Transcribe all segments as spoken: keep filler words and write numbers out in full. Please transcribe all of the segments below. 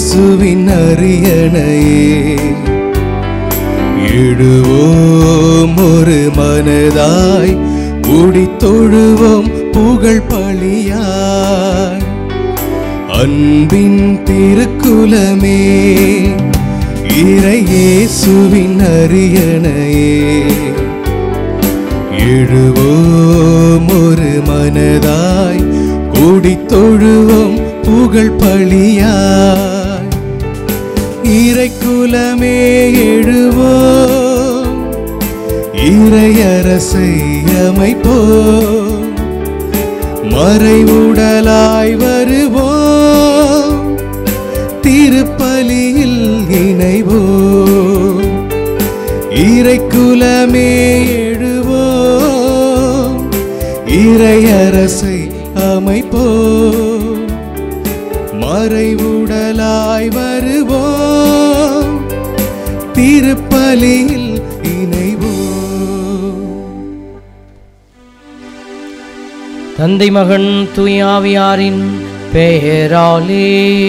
இயேசுவின் அரியணையே எழுவோம் ஒரு மனதாய் கூடி தொழுவோம் புகழ் பலியாய். அன்பின் திருக்குலமே இறை இயேசுவின் அரியணையே எழுவோம் ஒரு மனதாய் கூடி தொழுவோம் புகழ் பலியாய். இறைக்குலமே எழுவோம் இறையரசை அமைப்போம் மறைவுடலாய் வருவோம் திருப்பலியில் இணைவோம். இறைக்குலமே எழுவோம் இறையரசை அமைப்போம் மறைவுடலாய் வருவோம் திருப்பலியில் இணைவோம். தந்தை மகன் தூய ஆவியாரின் பெயராலே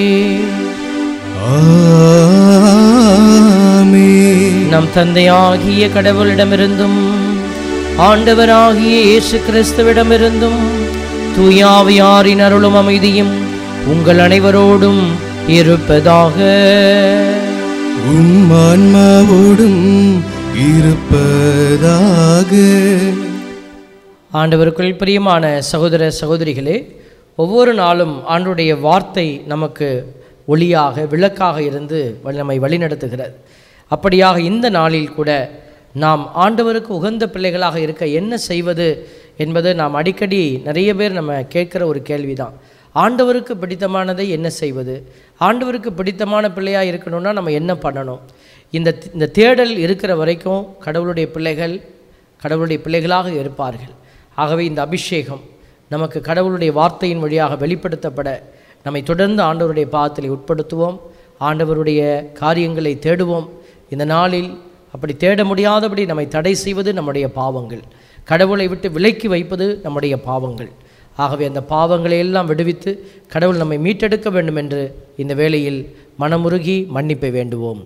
ஆமென். நம் தந்தையாகிய கடவுளிடமிருந்தும் ஆண்டவராகிய இயேசு கிறிஸ்துவிடமிருந்தும் தூய ஆவியாரின் அருளும் அமைதியும் உங்கள் அனைவரோடும் இருப்பதாக. உம் ஆன்மாவோடும் இருப்பதாக. ஆண்டவருக்குள் பிரியமான சகோதர சகோதரிகளே, ஒவ்வொரு நாளும் ஆண்டவருடைய வார்த்தை நமக்கு ஒளியாக விளக்காக இருந்து நம்மை வழிநடத்துகிறது. அப்படியாக இந்த நாளில் கூட நாம் ஆண்டவருக்கு உகந்த பிள்ளைகளாக இருக்க என்ன செய்வது என்பது நாம் அடிக்கடி நிறைய பேர் நம்ம கேட்குற ஒரு கேள்வி தான். ஆண்டவருக்கு பிடித்தமானதை என்ன செய்வது, ஆண்டவருக்கு பிடித்தமான பிள்ளையாக இருக்கணும்னா நம்ம என்ன பண்ணணும்? இந்த இந்த தேடல் இருக்கிற வரைக்கும் கடவுளுடைய பிள்ளைகள் கடவுளுடைய பிள்ளைகளாக இருப்பார்கள். ஆகவே இந்த அபிஷேகம் நமக்கு கடவுளுடைய வார்த்தையின் வழியாக வெளிப்படுத்தப்பட நம்மை தொடர்ந்து ஆண்டவருடைய பாதத்தில் உட்படுத்துவோம். ஆண்டவருடைய காரியங்களை தேடுவோம். இந்த நாளில் அப்படி தேட முடியாதபடி நம்மை தடை செய்வது நம்முடைய பாவங்கள், கடவுளை விட்டு விலக்கி வைப்பது நம்முடைய பாவங்கள். ஆகவே அந்த பாவங்களை எல்லாம் விடுவித்து கடவுள் நம்மை மீட்டெடுக்க வேண்டும் என்று இந்த வேளையில் மனமுருகி மன்னிப்பை வேண்டுவோம்.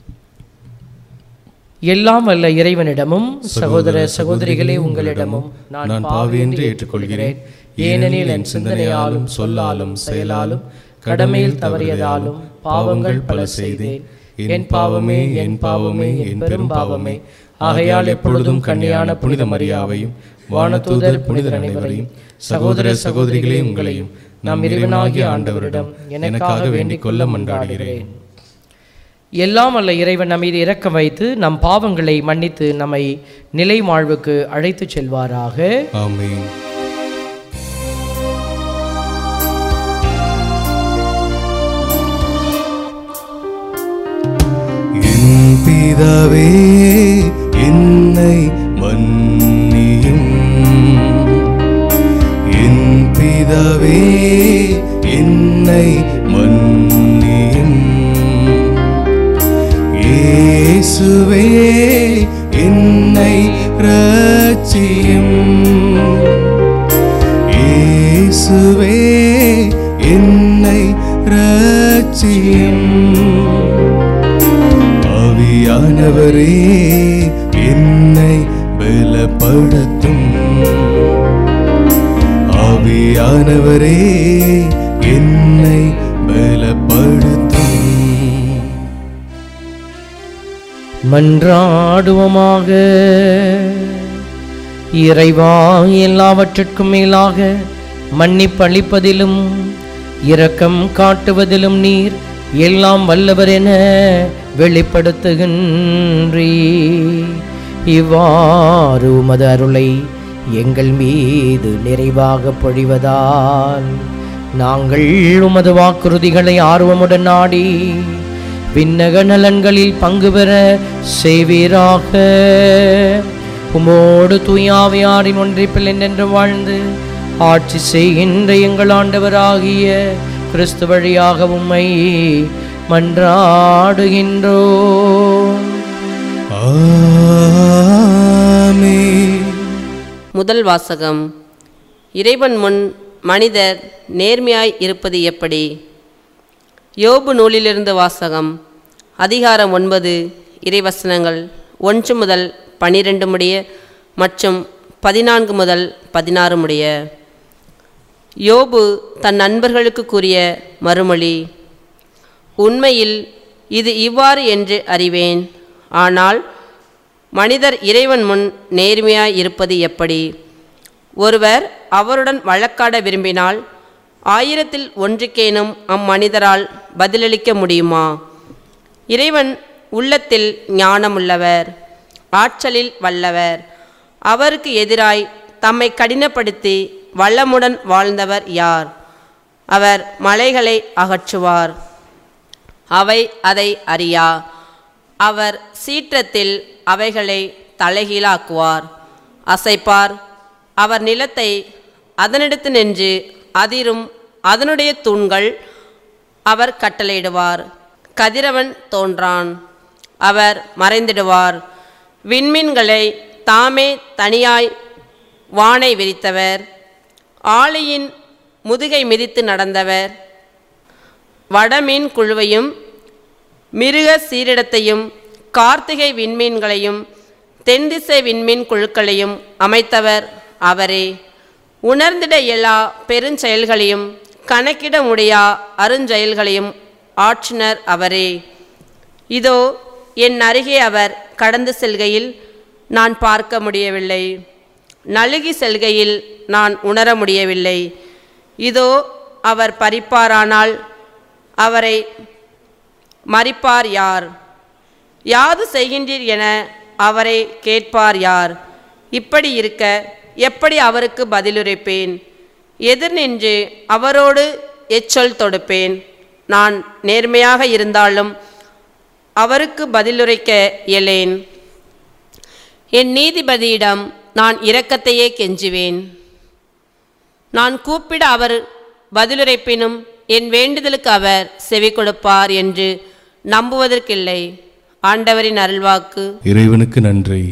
எல்லாம் வல்ல இறைவனிடமும் சகோதர சகோதரிகளே உங்களிடமும் நான் பாவி என்று ஏற்றுக்கொள்கிறேன். ஏனெனில் என் சிந்தனையாலும் சொல்லாலும் செயலாலும் கடமையில் தவறியதாலும் பாவங்கள் பல செய்தேன். என் பாவமே என் பாவமே என் பெரும் பாவமே. ஆகையால் எப்பொழுதும் கன்னியான புனித மரியாவையும் வானதூதர் புனிதர் அனைவரையும் சகோதர சகோதரிகளே உங்களையும் நாம் இறைவனாகிய ஆண்டவரிடம் எனக்காக வேண்டிக் கொள்ள மன்றாடுகிறேன். எல்லாம் அல்ல இறைவன் நம்மீது இரக்கம் வைத்து நம் பாவங்களை மன்னித்து நம்மை நிலை வாழ்வுக்கு அழைத்து செல்வாராக. ஆமென். என் பிதாவே என்னை மன்னியும், என் பிதாவே என்னை மன்னியும். இயேசுவே என்னை இரட்சியும், இயேசுவே என்னை இரட்சியும். ஆவியானவரே என்னை பலப்படுத்தும், ஆவியானவரே என்னை பலப்படுத்தும். மன்றாடுவோமாக. இறைவா, எல்லாவற்றிற்கும் மேலாக மன்னிப்பளிப்பதிலும் இரக்கம் காட்டுவதிலும் நீர் எல்லாம் வல்லவர் என வெளிப்படுத்துகின்றீர். இவ்வாறு உமது அருளை எங்கள் மீது நிறைவாக பொழிவதால் நாங்கள் உமது வாக்குறுதிகளை ஆர்வமுடன் நாடி விண்ணக நலன்களில் பங்கு பெற செய்வீராக. உமோடு தூயாவியாரின் ஒன்றிப்பில் என்றென்று வாழ்ந்து ஆட்சி செய்கின்ற எங்கள் ஆண்டவராகிய கிறிஸ்து வழியாக உம்மை மன்றாடுகின்றோம். ஆமென். முதல் வாசகம். இறைவன் முன் மனிதர் நேர்மையாய் இருப்பது எப்படி? யோபு நூலிலிருந்து வாசகம். அதிகாரம் ஒன்பது, இறைவசனங்கள் ஒன்று முதல் பனிரெண்டு முடிய மற்றும் பதினான்கு முதல் பதினாறு முடிய. யோபு தன் நண்பர்களுக்கு கூறிய மறுமொழி. உண்மையில் இது இவ்வாறு என்று அறிவேன். ஆனால் மனிதர் இறைவன் முன் நேர்மையாய் இருப்பது எப்படி? ஒருவர் அவருடன் வழக்காட விரும்பினால் ஆயிரத்தில் ஒன்றுக்கேனும் அம்மனிதரால் பதிலளிக்க முடியுமா? இறைவன் உள்ளத்தில் ஞானமுள்ளவர், ஆற்றலில் வல்லவர். அவருக்கு எதிராய் தம்மை கடினப்படுத்தி வல்லமுடன் வாழ்ந்தவர் யார்? அவர் மலைகளை அகற்றுவார், அவை அதை அறியா. அவர் சீற்றத்தில் அவைகளை தலைகீழாக்குவார், அசைப்பார். அவர் நிலத்தை அதனிடத்து நின்று அதிரும் அதனுடைய தூண்கள் அவர் கட்டளையிடுவார். கதிரவன் தோன்றான், அவர் மறைந்திடுவார். விண்மீன்களை தாமே தனியாய் வானை விரித்தவர், ஆளையின் முதுகை மிதித்து நடந்தவர். வடமீன் குழுவையும் மிருக சீரிடத்தையும் கார்த்திகை விண்மீன்களையும் தென்திசை விண்மீன் குழுக்களையும் அமைத்தவர் அவரே. உணர்ந்திட இயலா பெருஞ்செயல்களையும் கணக்கிட முடியா அருஞ்செயல்களையும் ஆற்றினர் அவரே. இதோ என் அருகே அவர் கடந்து செல்கையில் நான் பார்க்க முடியவில்லை, நழுகி செல்கையில் நான் உணர முடியவில்லை. இதோ அவர் பறிப்பாரானால் அவரை மறிப்பார் யார்? யாது செய்கின்றீர் என அவரை கேட்பார் யார்? இப்படி இருக்க எப்படி அவருக்கு பதிலுரைப்பேன்? எதிர் நின்று அவரோடு எச்சொல் தொடுப்பேன். நான் நேர்மையாக இருந்தாலும் அவருக்கு பதிலுரைக்க இயலேன். என் நீதிபதியிடம் நான் இரக்கத்தையே கெஞ்சுவேன். நான் கூப்பிட அவர் பதிலுரைப்பினும் என் வேண்டுதலுக்கு அவர் செவி கொடுப்பார் என்று நம்புவதற்கில்லை. ஆண்டவரின் அருள்வாக்கு. இறைவனுக்கு நன்றி.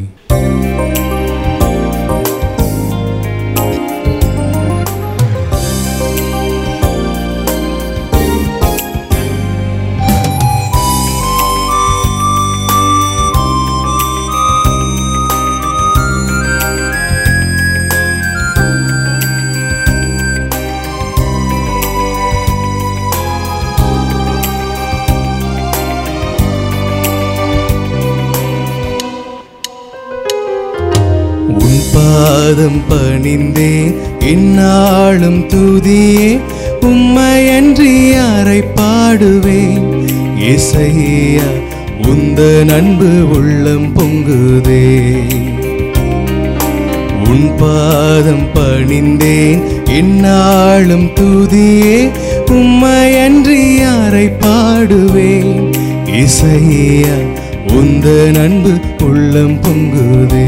பாதம் பணிந்தேன் எந்நாளும் துதியே, உம்மையன்றி யாரை பாடுவேன்? இசையா உந்த அன்பு உள்ளம் பொங்குதே. உன் பாதம் பணிந்தேன் எந்நாளும் துதியே, உம்மையன்றி யாரை பாடுவேன்? இசையா உந்த அன்பு உள்ளம் பொங்குதே.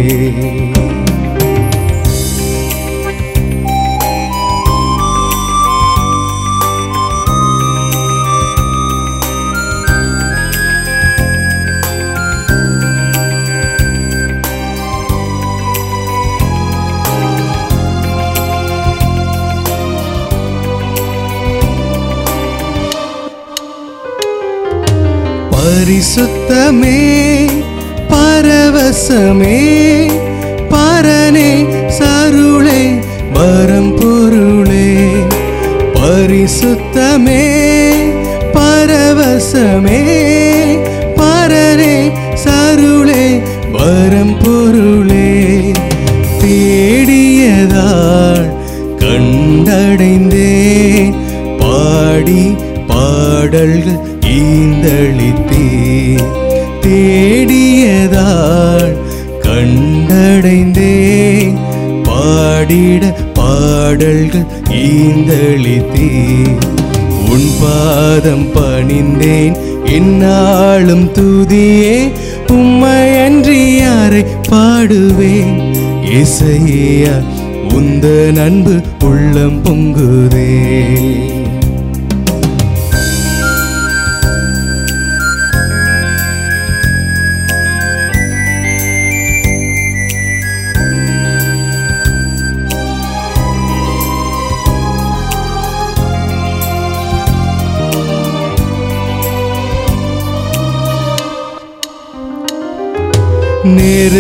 பரிசுத்தமே பரவசமே பரனே சருளே வரம் பொருளே. பரிசுத்தமே பரவசமே பரனே சருளே வரம் பொருளே. தேடியதால் கண்டடைந்தேன், பாடி பாடல்கள் ஈந்தளித்தே. தேடியதால் கண்டடைந்தேன், பாடிட பாடல்கள் ஈந்தளித்தே. உன் பாதம் பணிந்தேன் எந்நாளும் துதியே, உம்மையன்றி யாரை பாடுவேன்? இசையா உந்த அன்பு உள்ளம் பொங்குதே.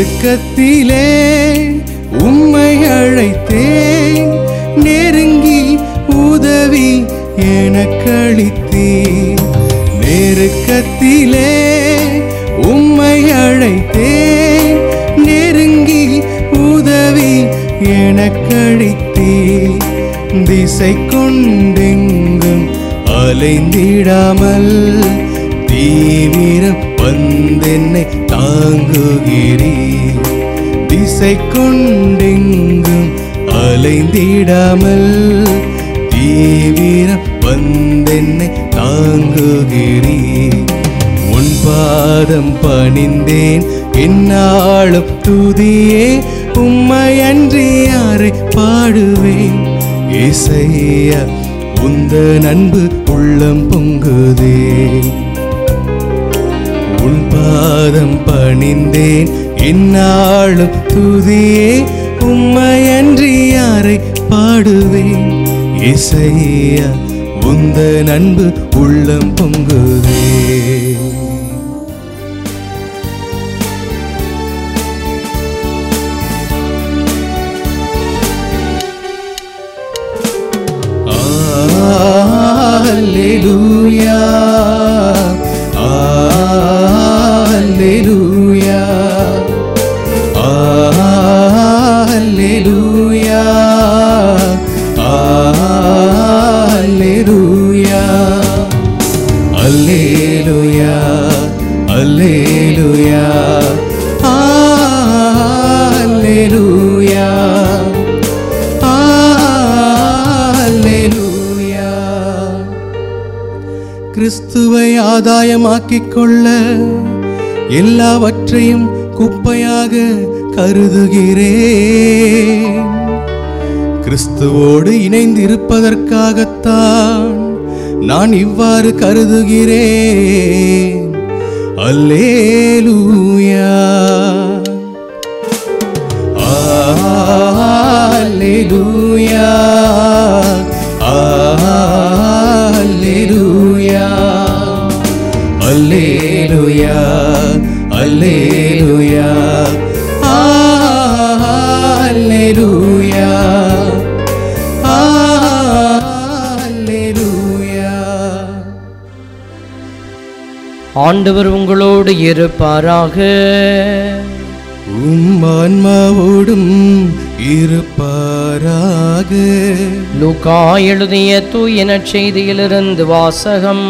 நெருக்கத்திலே உம்மை அழைத்தேன், நெருங்கி உதவி எனக்களித்தீர். நெருக்கத்திலே உம்மை அழைத்தேன், நெருங்கி உதவி எனக்களித்தீர். திசை கொண்டெங்கும் அலைந்திடாமல் தீவிரம் வந்தென்னை தாங்குகிறீர். திசை கொண்டெங்கும் அலைந்திடாமல் தீவிரம் வந்தென்னை தாங்குகிறீர். உன் பாதம் பணிந்தேன் என்னாலும் துதியே, உம்மை அன்றி யாரை பாடுவேன். இசையா உந்த அன்பு உள்ளம் பொங்குதே. உன் பாதம் பணிந்தேன் என்னாலும் துதியே, உம்மை அன்றி யாரை பாடுவேன். இசையா உந்த அன்பு உள்ளம் பொங்குதே. Alleluia, Alleluia, Alleluia, Alleluia, Alleluia, Alleluia, Alleluia, Alleluia. கிறிஸ்துவை ஆதாயமாக்கிக் கொள்ள எல்லாவற்றையும் குப்பையாக கருதுகிறேன். கிறிஸ்துவோடு இணைந்திருப்பதற்காகத்தான் நான் இவ்வாறு கருதுகிறேன். அல்லேலூயா, அல்லேலூயா, அல்லேலூயா, அல்லேலூயா, அல்லேலூயா, அல்லேலூயா, அல்லேலூயா. ஆண்டவர் உங்களோடு இருப்பாராக. உம் ஆன்மாவோடும் இருப்பாராக. லூக்கா எழுதிய தூய நற்செய்தியிலிருந்து வாசகம்.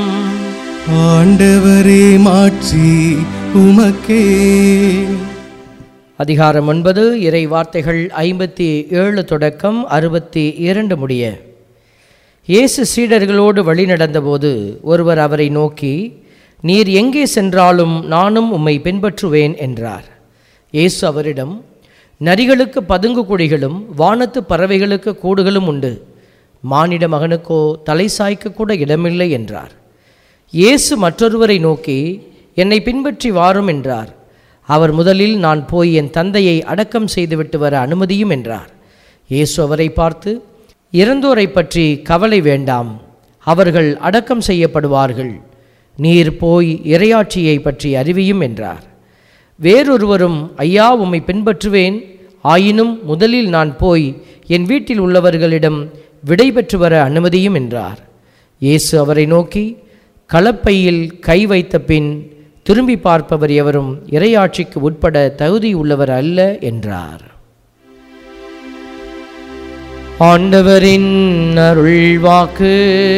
ஆண்டவரே மாட்சி உமக்கே. அதிகாரம் ஒன்பது, இறை வார்த்தைகள் ஐம்பத்தி ஏழு தொடக்கம் அறுபத்தி இரண்டு முடிய. இயேசு சீடர்களோடு வழி நடந்தபோது ஒருவர் அவரை நோக்கி, நீர் எங்கே சென்றாலும் நானும் உம்மை பின்பற்றுவேன் என்றார். இயேசு அவரிடம், நரிகளுக்கு பதுங்கு குழிகளும் வானத்து பறவைகளுக்கு கூடுகளும் உண்டு, மானிட மகனுக்கோ தலை சாய்க்க கூட இடமில்லை என்றார். இயேசு மற்றொருவரை நோக்கி, என்னை பின்பற்றி வாரும் என்றார். அவர் முதலில் நான் போய் என் தந்தையை அடக்கம் செய்துவிட்டு வர அனுமதியும் என்றார். இயேசு அவரை பார்த்து, இறந்தோரை பற்றி கவலை வேண்டாம், அவர்கள் அடக்கம் செய்யப்படுவார்கள். நீர் போய் இறையாட்சியை பற்றி அறிவியும் என்றார். வேறொருவரும், ஐயா உம்மை பின்பற்றுவேன், ஆயினும் முதலில் நான் போய் என் வீட்டில் உள்ளவர்களிடம் விடை பெற்று வர அனுமதியும் என்றார். இயேசு அவரை நோக்கி, களப்பையில் கை வைத்த பின் திரும்பி பார்ப்பவர் எவரும் இறையாட்சிக்கு உட்பட தகுதி உள்ளவர் அல்ல என்றார். ஆண்டவரின் அருள்வாக்கு.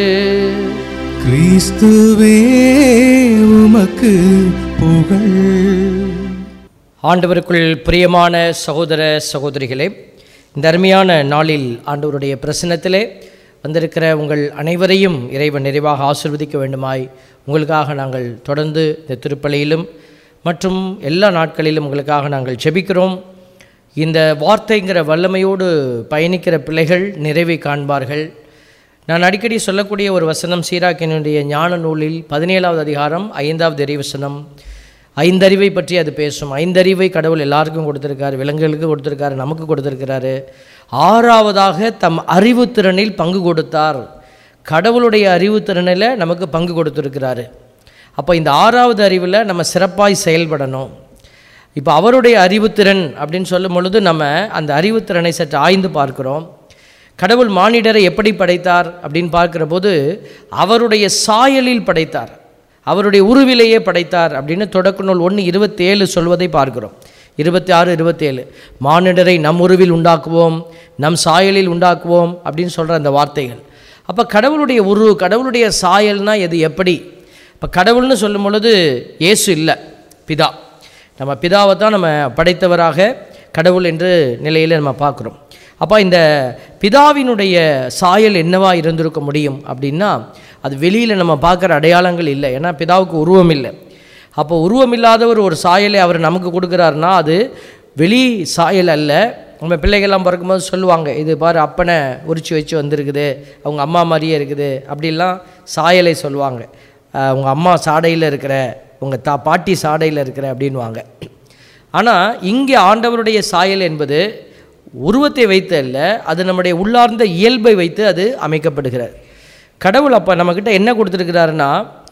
கிறிஸ்துவே உமக்கு புகழ். ஆண்டவருக்குள் பிரியமான சகோதர சகோதரிகளே, இந்த அருமையான நாளில் ஆண்டவருடைய பிரசன்னத்திலே வந்திருக்கிற உங்கள் அனைவரையும் இறைவன் நிறைவாக ஆசீர்வதிக்க வேண்டுமாய் உங்களுக்காக நாங்கள் தொடர்ந்து இந்த திருப்பலியிலும் மற்றும் எல்லா நாட்களிலும் உங்களுக்காக நாங்கள் ஜெபிக்கிறோம். இந்த வார்த்தைங்கிற வல்லமையோடு பயணிக்கிற பிள்ளைகள் நிறைவை காண்பார்கள். நான் அடிக்கடி சொல்லக்கூடிய ஒரு வசனம் சீராக்கினுடைய ஞான நூலில் பதினேழாவது அதிகாரம் ஐந்தாவது இறைவசனம். ஐந்தறிவை பற்றி அது பேசும். ஐந்தறிவை கடவுள் எல்லாருக்கும் கொடுத்துருக்காரு, விலங்குகளுக்கு கொடுத்துருக்காரு, நமக்கு கொடுத்துருக்கிறாரு. ஆறாவதாக தம் அறிவுத்திறனில் பங்கு கொடுத்தார். கடவுளுடைய அறிவுத்திறனில் நமக்கு பங்கு கொடுத்துருக்கிறாரு. அப்போ இந்த ஆறாவது அறிவில் நம்ம சிறப்பாய் செயல்படணும். இப்போ அவருடைய அறிவுத்திறன் அப்படின்னு சொல்லும் பொழுது நம்ம அந்த அறிவுத்திறனை சற்று ஆய்ந்து பார்க்கிறோம். கடவுள் மானிடரை எப்படி படைத்தார் அப்படின்னு பார்க்கிற போது அவருடைய சாயலில் படைத்தார், அவருடைய உருவிலேயே படைத்தார் அப்படின்னு தொடக்க நூல் ஒன்று இருபத்தேழு சொல்வதை பார்க்கிறோம். இருபத்தி ஆறு இருபத்தேழு மானிடரை நம் உருவில் உண்டாக்குவோம், நம் சாயலில் உண்டாக்குவோம் அப்படின்னு சொல்கிற அந்த வார்த்தைகள். அப்போ கடவுளுடைய உரு, கடவுளுடைய சாயல்னால் எது, எப்படி? இப்போ கடவுள்னு சொல்லும் பொழுது இயேசு இல்லை, பிதா. நம்ம பிதாவை தான் நம்ம படைத்தவராக கடவுள் என்று நிலையில் நம்ம பார்க்குறோம். அப்போ இந்த பிதாவினுடைய சாயல் என்னவா இருந்திருக்க முடியும் அப்படின்னா அது வெளியில் நம்ம பார்க்குற அடையாளங்கள் இல்லை. ஏன்னா பிதாவுக்கு உருவம் இல்லை. அப்போ உருவம் இல்லாதவர் ஒரு சாயலை அவர் நமக்கு கொடுக்குறாருன்னா அது வெளி சாயல் அல்ல. நம்ம பிள்ளைகள்லாம் பிறக்கும்போது சொல்லுவாங்க, இது பாரு அப்பனை உரிச்சு வச்சு வந்திருக்குது, அவங்க அம்மா மாதிரியே இருக்குது அப்படிலாம் சாயலை சொல்லுவாங்க. உங்கள் அம்மா சாடையில் இருக்கிற, உங்கள் தா பாட்டி சாடையில் இருக்கிற அப்படின்வாங்க. ஆனால் இங்கே ஆண்டவருடைய சாயல் என்பது உருவத்தை வைத்து அல்ல, அது நம்முடைய உள்ளார்ந்த இயல்பை வைத்து அது அமைக்கப்படுகிறது. கடவுள் அப்போ நம்மக்கிட்ட என்ன கொடுத்துருக்கிறாருன்னா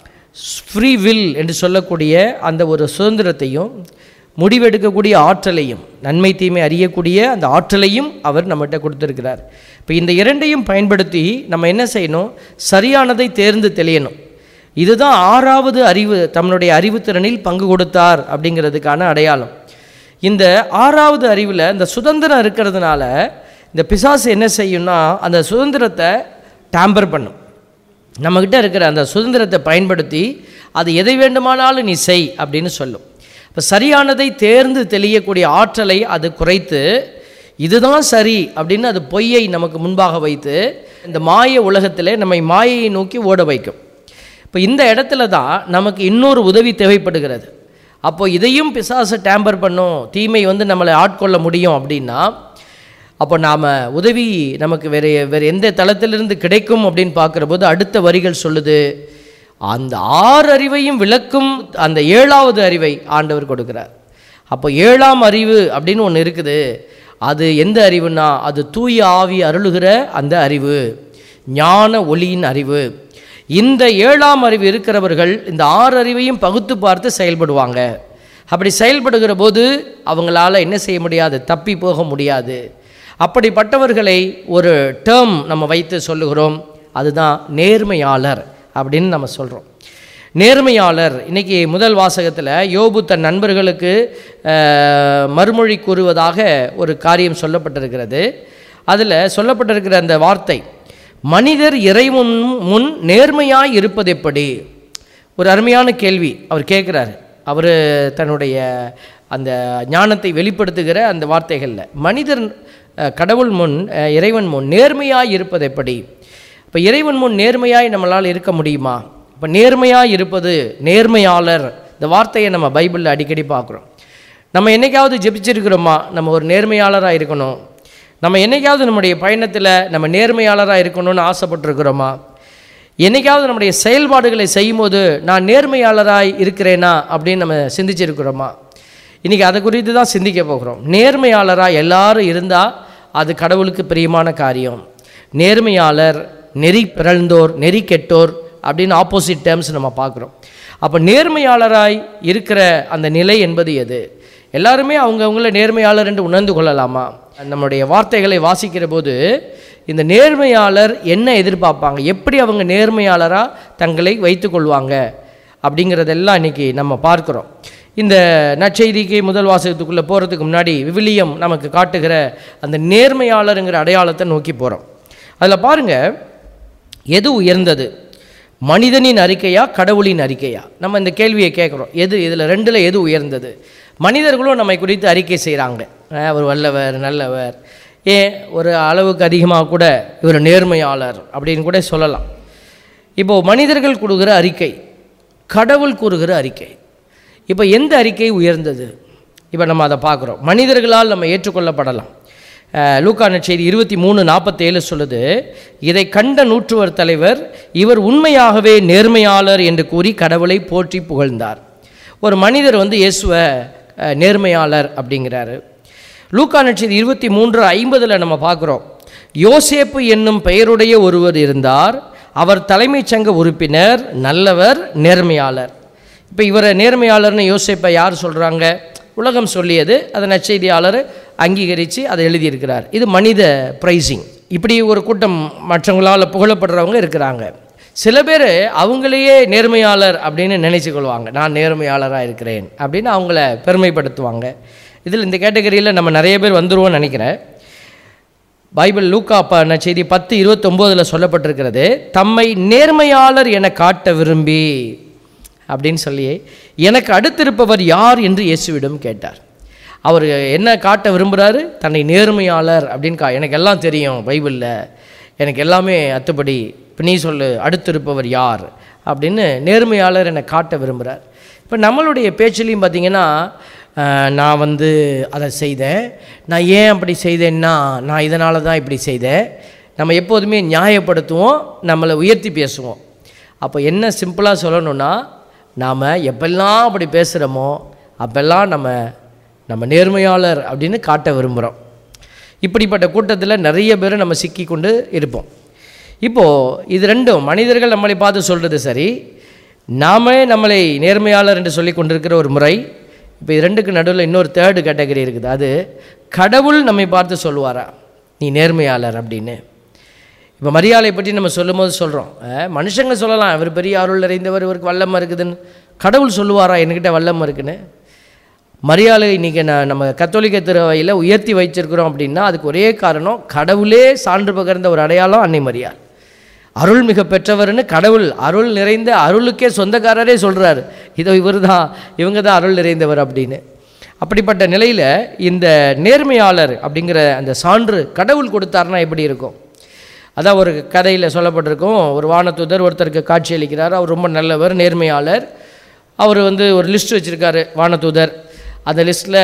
ஃப்ரீ வில் என்று சொல்லக்கூடிய அந்த ஒரு சுதந்திரத்தையும் முடிவெடுக்கக்கூடிய ஆற்றலையும், நன்மை தீமை அறியக்கூடிய அந்த ஆற்றலையும் அவர் நம்மகிட்ட கொடுத்துருக்கிறார். இப்போ இந்த இரண்டையும் பயன்படுத்தி நம்ம என்ன செய்யணும், சரியானதை தேர்ந்து தெளியணும். இதுதான் ஆறாவது அறிவு, தன்னுடைய அறிவுத்திறனில் பங்கு கொடுத்தார் அப்படிங்கிறதுக்கான அடையாளம். இந்த ஆறாவது அறிவில் இந்த சுதந்திரம் இருக்கிறதுனால இந்த பிசாசு என்ன செய்யும்னா அந்த சுதந்திரத்தை டேம்பர் பண்ணும். நம்மக்கிட்ட இருக்கிற அந்த சுதந்திரத்தை பயன்படுத்தி அது எதை வேண்டுமானாலும் நீ செய் அப்படின்னு சொல்லும். இப்போ சரியானதை தேர்ந்து தெளியக்கூடிய ஆற்றலை அது குறைத்து இதுதான் சரி அப்படின்னு அது பொய்யை நமக்கு முன்பாக வைத்து இந்த மாய உலகத்தில் நம்மை மாயையை நோக்கி ஓட வைக்கும். இப்போ இந்த இடத்துல தான் நமக்கு இன்னொரு உதவி தேவைப்படுகிறது. அப்போ இதையும் பிசாசு டேம்பர் பண்ணும், தீமை வந்து நம்மளை ஆட்கொள்ள முடியும் அப்படின்னா அப்போ நாம் உதவி நமக்கு வேறு வேறு எந்த தளத்திலிருந்து கிடைக்கும் அப்படின்னு பார்க்குற போது அடுத்த வரிகள் சொல்லுது, அந்த ஆறு அறிவையும் விளக்கும் அந்த ஏழாவது அறிவை ஆண்டவர் கொடுக்குறார். அப்போ ஏழாம் அறிவு அப்படின்னு ஒன்று இருக்குது. அது எந்த அறிவுனா அது தூய ஆவி அருளுகிற அந்த அறிவு, ஞான ஒளியின் அறிவு. இந்த ஏழாம் அறிவு இருக்கிறவர்கள் இந்த ஆறு அறிவையும் பகுத்து பார்த்து செயல்படுவாங்க. அப்படி செயல்படுகிற போது அவங்களால என்ன செய்ய முடியாது, தப்பி போக முடியாது. அப்படிப்பட்டவர்களை ஒரு டேர்ம் நம்ம வைத்து சொல்லுகிறோம், அதுதான் நேர்மையாளர் அப்படின்னு நம்ம சொல்கிறோம். நேர்மையாளர் இன்றைக்கி முதல் வாசகத்தில் யோபு தன் நண்பர்களுக்கு மறுமொழி கூறுவதாக ஒரு காரியம் சொல்லப்பட்டிருக்கிறது. அதில் சொல்லப்பட்டிருக்கிற அந்த வார்த்தை, மனிதர் இறைவன் முன் நேர்மையாய் இருப்பது எப்படி? ஒரு அருமையான கேள்வி அவர் கேட்குறாரு. அவர் தன்னுடைய அந்த ஞானத்தை வெளிப்படுத்துகிற அந்த வார்த்தைகளில் மனிதர் கடவுள் முன், இறைவன் முன் நேர்மையாய் இருப்பது எப்படி? இப்போ இறைவன் முன் நேர்மையாய் நம்மளால் இருக்க முடியுமா? இப்போ நேர்மையாய் இருப்பது, நேர்மையாளர், இந்த வார்த்தையை நம்ம பைபிளில் அடிக்கடி பார்க்குறோம். நம்ம என்றைக்காவது ஜெபிச்சிருக்கிறோமா நம்ம ஒரு நேர்மையாளராக இருக்கணும்? நம்ம என்றைக்காவது நம்முடைய பயணத்தில் நம்ம நேர்மையாளராக இருக்கணும்னு ஆசைப்பட்டிருக்கிறோமா? என்றைக்காவது நம்முடைய செயல்பாடுகளை செய்யும்போது நான் நேர்மையாளராக இருக்கிறேனா அப்படின்னு நம்ம சிந்திச்சிருக்கிறோமா? இன்றைக்கி அதை குறித்து தான் சிந்திக்க போகிறோம். நேர்மையாளராக எல்லாரும் இருந்தால் அது கடவுளுக்கு பிரியமான காரியம். நேர்மையாளர், நெறி பிறழ்ந்தோர், நெறி கெட்டோர் அப்படின்னு ஆப்போசிட் டேர்ம்ஸ் நம்ம பார்க்குறோம். அப்போ நேர்மையாளராய் இருக்கிற அந்த நிலை என்பது எது? எல்லாருமே அவங்கவுங்கள நேர்மையாளர் என்று உணர்ந்து கொள்ளலாமா? நம்முடைய வார்த்தைகளை வாசிக்கிற போது இந்த நேர்மையாளர் என்ன எதிர்பார்ப்பாங்க, எப்படி அவங்க நேர்மையாளராக தங்களை வைத்து கொள்வாங்க அப்படிங்கிறதெல்லாம் இன்றைக்கி நம்ம பார்க்குறோம். இந்த நற்செய்திக்கு முதல் வாசகத்துக்குள்ளே போகிறதுக்கு முன்னாடி விவிலியம் நமக்கு காட்டுகிற அந்த நேர்மையாளருங்கிற அடையாளத்தை நோக்கி போகிறோம். அதில் பாருங்கள், எது உயர்ந்தது, மனிதனின் அறிக்கையா கடவுளின் அறிக்கையா? நம்ம இந்த கேள்வியை கேட்குறோம். எது இதில் ரெண்டில் எது உயர்ந்தது? மனிதர்களும் நம்மை குறித்து அறிக்கை செய்கிறாங்க, அவர் வல்லவர், நல்லவர், ஏன் ஒரு அளவுக்கு அதிகமாக கூட இவர் நேர்மையாளர் அப்படின்னு கூட சொல்லலாம். இப்போது மனிதர்கள் கூறுகிற அறிக்கை, கடவுள் கூறுகிற அறிக்கை, இப்போ எந்த அறிக்கை உயர்ந்தது? இப்போ நம்ம அதை பார்க்குறோம். மனிதர்களால் நம்ம ஏற்றுக்கொள்ளப்படலாம். லூக்கா நற்செய்தி இருபத்தி மூணு நாற்பத்தேழு சொல்லுது, இதை கண்ட நூற்றுவர் தலைவர் இவர் உண்மையாகவே நேர்மையாளர் என்று கூறி கடவுளை போற்றி புகழ்ந்தார். ஒரு மனிதர் வந்து இயேசுவை நேர்மையாளர் அப்படிங்கிறாரு. லூக்கா நற்செய்தி இருபத்தி மூன்று ஐம்பதில் நம்ம பார்க்குறோம், யோசேப்பு என்னும் பெயருடைய ஒருவர் இருந்தார், அவர் தலைமைச் சங்க உறுப்பினர், நல்லவர், நேர்மையாளர். இப்போ இவரை நேர்மையாளர்னு யோசேப்பை யார் சொல்கிறாங்க? உலகம் சொல்லியது, அதை நற்செய்தியாளர் அங்கீகரித்து அதை எழுதியிருக்கிறார். இது மனித ப்ரைஸிங். இப்படி ஒரு கூட்டம் மற்றவங்களால் புகழப்படுறவங்க இருக்கிறாங்க. சில பேர் அவங்களையே நேர்மையாளர் அப்படின்னு நினைச்சுக்கொள்வாங்க. நான் நேர்மையாளராக இருக்கிறேன் அப்படின்னு அவங்கள பெருமைப்படுத்துவாங்க. இதில் இந்த கேட்டகரியில் நம்ம நிறைய பேர் வந்துருவோம்னு நினைக்கிறேன். பைபிள் லூக்கா நற்செய்தி பத்து இருபத்தொம்போதில் சொல்லப்பட்டிருக்கிறது, தம்மை நேர்மையாளர் என காட்ட விரும்பி அப்படின்னு சொல்லி, எனக்கு அடுத்திருப்பவர் யார் என்று இயேசுவிடம் கேட்டார். அவர் என்ன காட்ட விரும்புகிறாரு? தன்னை நேர்மையாளர் அப்படின்னு கா எனக்கு எல்லாம் தெரியும் பைபிளில், எனக்கு எல்லாமே அத்துப்படி, இப்போ நீ சொல்லு அடுத்திருப்பவர் யார் அப்படின்னு நேர்மையாளர் என்னை காட்ட விரும்புகிறார். இப்போ நம்மளுடைய பேச்சிலையும் பார்த்திங்கன்னா, நான் வந்து அதை செய்தேன், நான் ஏன் அப்படி செய்தேன்னா நான் இதனால தான் இப்படி செய்தேன், நம்ம எப்போதுமே நியாயப்படுத்துவோம், நம்மளை உயர்த்தி பேசுவோம். அப்போ என்ன சிம்பிளாக சொல்லணுன்னா, நாம் எப்பெல்லாம் அப்படி பேசுகிறோமோ அப்பெல்லாம் நம்ம நம்ம நேர்மையாளர் அப்படின்னு காட்ட விரும்புகிறோம். இப்படிப்பட்ட கூட்டத்தில் நிறைய பேர் நம்ம சிக்கி கொண்டு இருப்போம். இப்போது இது ரெண்டும், மனிதர்கள் நம்மளை பார்த்து சொல்கிறது சரி, நாமே நம்மளை நேர்மையாளர் என்று சொல்லி கொண்டிருக்கிற ஒரு முறை. இப்போ இது ரெண்டுக்கு நடுவில் இன்னொரு தேர்டு கேட்டகரி இருக்குது. அது கடவுள் நம்மை பார்த்து சொல்லுவாரா நீ நேர்மையாளர் அப்படின்னு. இப்போ மரியாதை பற்றி நம்ம சொல்லும் போது சொல்கிறோம், மனுஷங்க சொல்லலாம் இவர் பெரிய அருள் நிறைந்தவர், இவருக்கு வல்லமை இருக்குதுன்னு. கடவுள் சொல்லுவாரா என்கிட்ட வல்லமை இருக்குன்னு? மரியாதை இன்றைக்கி நான் நம்ம கத்தோலிக்க திருவையில் உயர்த்தி வைச்சிருக்கிறோம் அப்படின்னா அதுக்கு ஒரே காரணம், கடவுளே சான்று பகர்ந்த ஒரு அடையாளம் அன்னை மரியாள். அருள் மிக பெற்றவர்னு கடவுள், அருள் நிறைந்த அருளுக்கே சொந்தக்காரரே சொல்கிறார், இதோ இவர் தான், இவங்க தான் அருள் நிறைந்தவர் அப்படின்னு. அப்படிப்பட்ட நிலையில் இந்த நேர்மையாளர் அப்படிங்கிற அந்த சான்று கடவுள் கொடுத்தாருன்னா எப்படி இருக்கும்? அதான் ஒரு கதையில் சொல்லப்பட்டிருக்கும், ஒரு வானதூதர் ஒருத்தருக்கு காட்சி அளிக்கிறார். அவர் ரொம்ப நல்லவர், நேர்மையாளர். அவர் வந்து ஒரு லிஸ்ட் வச்சுருக்காரு வானதூதர். அந்த லிஸ்ட்டில்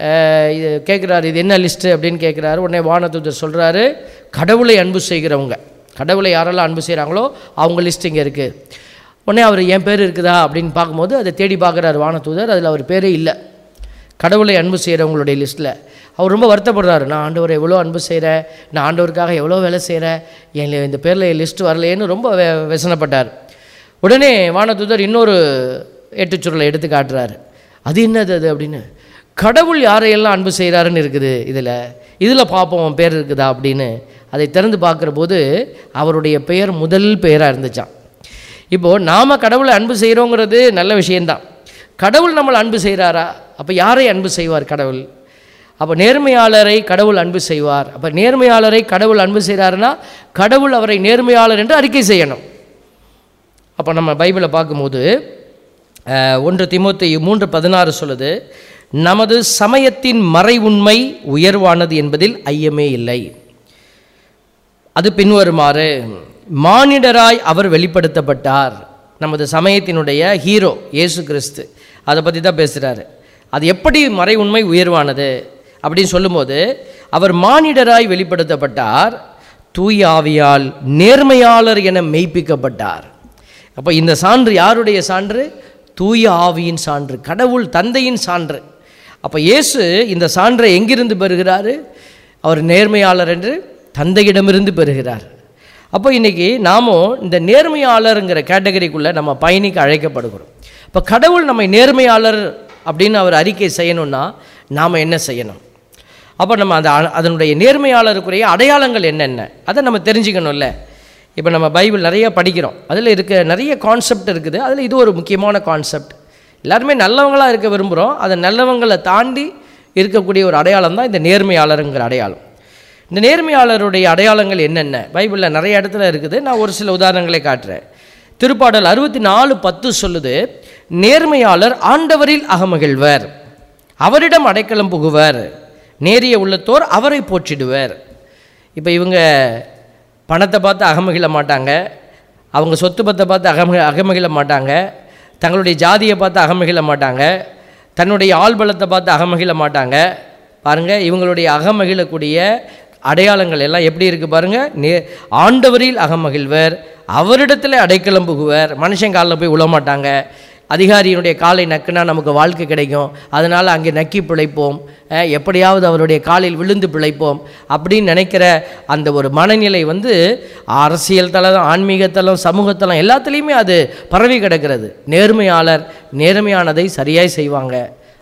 இது கேட்குறாரு, இது என்ன லிஸ்ட்டு அப்படின்னு கேட்குறாரு. உடனே வானதூதர் சொல்கிறாரு, கடவுளை அன்பு செய்கிறவங்க, கடவுளை யாரெல்லாம் அன்பு செய்கிறாங்களோ அவங்க லிஸ்ட் இங்கே இருக்குது. உடனே அவர் என் பேர் இருக்குதா அப்படின்னு பார்க்கும்போது அதை தேடி பார்க்குறாரு வானதூதர், அதில் அவர் பேரே இல்லை. கடவுளை அன்பு செய்கிறவங்களுடைய லிஸ்ட்டில் அவர் ரொம்ப வருத்தப்படுறாரு, நான் ஆண்டவரை எவ்வளோ அன்பு செய்கிறேன், நான் ஆண்டவருக்காக எவ்வளோ வேலை செய்கிறேன், என் இந்த பேரில் லிஸ்ட் வரலையேன்னு ரொம்ப வெ வெசனப்பட்டார். உடனே வானதூதர் இன்னொரு எட்டுச்சுருளை எடுத்து காட்டுறாரு. அது என்னது அது அப்படின்னு, கடவுள் யாரையெல்லாம் அன்பு செய்கிறாருன்னு இருக்குது இதில், இதில் பார்ப்போம் பேர் இருக்குதா அப்படின்னு. அதை திறந்து பார்க்குற போது அவருடைய பெயர் முதல் பெயராக இருந்துச்சான். இப்போது நாம் கடவுளை அன்பு செய்கிறோங்கிறது நல்ல விஷயந்தான். கடவுள் நம்மளை அன்பு செய்கிறாரா? அப்போ யாரை அன்பு செய்வார் கடவுள்? அப்போ நேர்மையாளரை கடவுள் அன்பு செய்வார். அப்போ நேர்மையாளரை கடவுள் அன்பு செய்கிறாருன்னா கடவுள் அவரை நேர்மையாளர் என்று அறிக்கை செய்யணும். அப்போ நம்ம பைபிளை பார்க்கும்போது ஒன்று தீமோத்தேயு மூன்று பதினாறு சொல்லுது, நமது சமயத்தின் மறை உண்மை உயர்வானது என்பதில் ஐயமே இல்லை. அது பின்வருமாறு, மானிடராய் அவர் வெளிப்படுத்தப்பட்டார். நமது சமயத்தினுடைய ஹீரோ இயேசு கிறிஸ்து, அதை பற்றி தான் பேசுகிறாரு. அது எப்படி மறை உண்மை உயர்வானது அப்படின்னு சொல்லும்போது, அவர் மானிடராய் வெளிப்படுத்தப்பட்டார், தூய ஆவியால் நேர்மையாளர் என மெய்ப்பிக்கப்பட்டார். அப்போ இந்த சான்று யாருடைய சான்று? தூய ஆவியின் சான்று, கடவுள் தந்தையின் சான்று. அப்போ இயேசு இந்த சான்றை எங்கிருந்து பெறுகிறாரு? அவர் நேர்மையாளர் என்று தந்தையிடமிருந்து பெறுகிறார். அப்போ இன்றைக்கி நாமும் இந்த நேர்மையாளருங்கிற கேட்டகரிக்குள்ளே நம்ம பயணிக்க அழைக்கப்படுகிறோம். இப்போ கடவுள் நம்மை நேர்மையாளர் அப்படின்னு அவர் அறிக்கை செய்யணும்னா நாம் என்ன செய்யணும்? அப்போ நம்ம அந்த அதனுடைய நேர்மையாளருக்குரிய அடையாளங்கள் என்னென்ன அதை நம்ம தெரிஞ்சுக்கணும்ல. இப்போ நம்ம பைபிள் நிறைய படிக்கிறோம், அதில் இருக்க நிறைய கான்செப்ட் இருக்குது. அதில் இது ஒரு முக்கியமான கான்செப்ட். எல்லாருமே நல்லவங்களாக இருக்க விரும்புகிறோம், அதை நல்லவங்களை தாண்டி இருக்கக்கூடிய ஒரு அடையாளம் தான் இந்த நேர்மையாளருங்கிற அடையாளம். இந்த நேர்மையாளருடைய அடையாளங்கள் என்னென்ன பைபிளில் நிறைய இடத்துல இருக்குது. நான் ஒரு சில உதாரணங்களை காட்டுறேன். திருப்பாடல் அறுபத்தி நாலு பத்து சொல்லுது, நேர்மையாளர் ஆண்டவரில் அகமகிழ்வர், அவரிடம் அடைக்கலம் புகுவர், நேரிய உள்ளத்தோர் அவரை போற்றிடுவர். இப்போ இவங்க பணத்தை பார்த்து அகமகிழ மாட்டாங்க, அவங்க சொத்து பத்தை பார்த்து அகம அகமகிழ மாட்டாங்க, தங்களுடைய ஜாதியை பார்த்து அகமகிழ மாட்டாங்க, தன்னுடைய ஆள்பலத்தை பார்த்து அகமகிழ மாட்டாங்க. பாருங்கள், இவங்களுடைய அகமகிழக்கூடிய அடையாளங்கள் எல்லாம் எப்படி இருக்குது பாருங்கள். நே ஆண்டவரில் அகமகிழ்வர், அவரிடத்தில் அடைக்கலம் புகுவர். மனுஷன் காலில் போய் விழமாட்டாங்க. அதிகாரியினுடைய காலை நக்குனா நமக்கு வாழ்க்கை கிடைக்கும், அதனால் அங்கே நக்கி பிழைப்போம், எப்படியாவது அவருடைய காலில் விழுந்து பிழைப்போம் அப்படின்னு நினைக்கிற அந்த ஒரு மனநிலை வந்து அரசியல் தளம், ஆன்மீகத்தலம், சமூகத்தலம் எல்லாத்துலேயுமே அது பரவி கிடக்கிறது. நேர்மையாளர் நேர்மையானதை சரியாய் செய்வாங்க,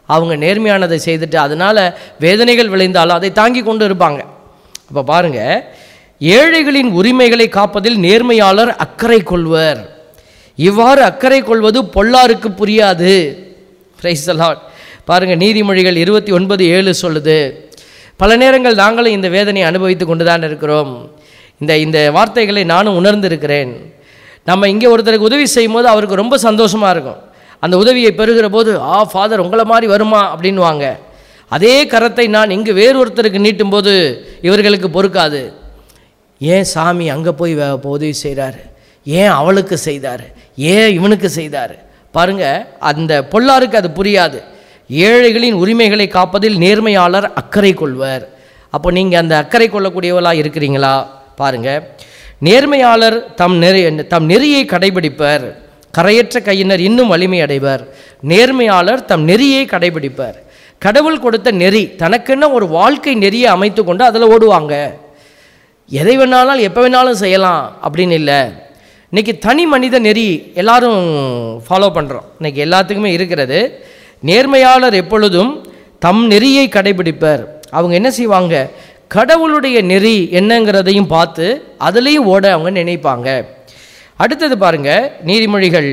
அவங்க நேர்மையானதை செய்துட்டு அதனால் வேதனைகள் விளைந்தாலும் அதை தாங்கி கொண்டு இருப்பாங்க. அப்போ பாருங்கள், ஏழைகளின் உரிமைகளை காப்பதில் நேர்மையாளர் அக்கறை கொள்வர். இவ்வாறு அக்கறை கொள்வது பொல்லாருக்கு புரியாது. Praise the lord. பாருங்கள், நீதிமொழிகள் இருபத்தி ஒன்பது ஏழு சொல்லுது. பல நேரங்கள் நாங்களும் இந்த வேதனையை அனுபவித்து கொண்டு தான் இருக்கிறோம். இந்த இந்த வார்த்தைகளை நானும் உணர்ந்திருக்கிறேன். நம்ம இங்கே ஒருத்தருக்கு உதவி செய்யும் போது அவருக்கு ரொம்ப சந்தோஷமாக இருக்கும். அந்த உதவியை பெறுகிற போது, ஆ ஃபாதர் உங்களை மாதிரி வருமா அப்படின்வாங்க. அதே கரத்தை நான் இங்கு வேறொருத்தருக்கு நீட்டும் போது இவர்களுக்கு பொறுக்காது. ஏன் சாமி அங்கே போய் உதவி செய்கிறாரு, ஏன் அவளுக்கு செய்தார், ஏன் இவனுக்கு செய்தார்? பாருங்கள், அந்த பொல்லாருக்கு அது புரியாது. ஏழைகளின் உரிமைகளை காப்பதில் நேர்மையாளர் அக்கறை கொள்வர். அப்போ நீங்கள் அந்த அக்கறை கொள்ளக்கூடியவளாக இருக்கிறீங்களா? பாருங்கள், நேர்மையாளர் தம் நெறி தம் நெறியை கடைபிடிப்பர். கரையற்ற கையினர் இன்னும் வலிமை அடைவர். நேர்மையாளர் தம் நெறியை கடைபிடிப்பர். கடவுள் கொடுத்த நெறி, தனக்குன்னு ஒரு வாழ்க்கை நெறியை அமைத்து கொண்டு அதில் ஓடுவாங்க. எதை வேணாலும் எப்போ வேணாலும் செய்யலாம் அப்படின்னு இல்லை. இன்றைக்கி தனி மனித நெறி எல்லாரும் ஃபாலோ பண்ணுறோம். இன்றைக்கி எல்லாத்துக்குமே இருக்கிறது. நேர்மையாளர் எப்பொழுதும் தம் நெறியை கடைபிடிப்பர். அவங்க என்ன செய்வாங்க, கடவுளுடைய நெறி என்னங்கிறதையும் பார்த்து அதுலேயும் ஓட அவங்க நினைப்பாங்க. அடுத்தது பாருங்கள், நீதிமொழிகள்